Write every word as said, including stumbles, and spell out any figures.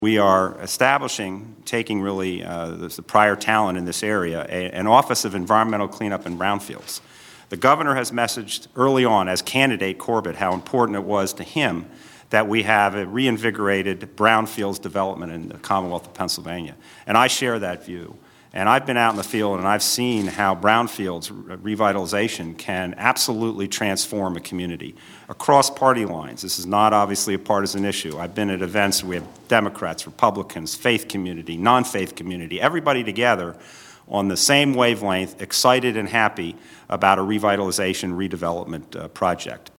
We are establishing, taking really uh, the, the prior talent in this area, a, an Office of Environmental Cleanup in Brownfields. The governor has messaged early on as candidate Corbett how important it was to him that we have a reinvigorated brownfields development in the Commonwealth of Pennsylvania. And I share that view. And I've been out in the field and I've seen how brownfields revitalization can absolutely transform a community across party lines. This is not obviously a partisan issue. I've been at events where we have Democrats, Republicans, faith community, non-faith community, everybody together on the same wavelength, excited and happy about a revitalization, redevelopment uh, project.